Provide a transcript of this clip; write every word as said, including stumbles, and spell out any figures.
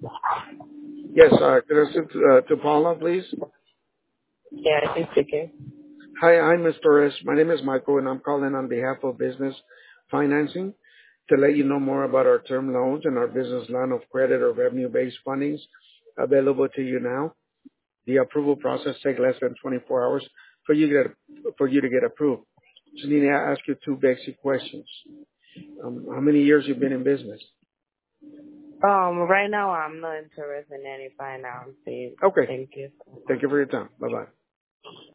Yes, uh, could I speak to, uh, to Paula, please? Yeah, she's speaking. Hi, I'm Mister Torres. My name is Michael, and I'm calling on behalf of Business Financing to let you know more about our term loans and our business line of credit or revenue-based fundings available to you now. The approval process takes less than twenty-four hours for you to get, for you to get approved. Just need to ask you two basic questions. Um, how many years you've been in business? Um, right now I'm not interested in any financing. Okay. Thank you. Thank you for your time. Bye-bye.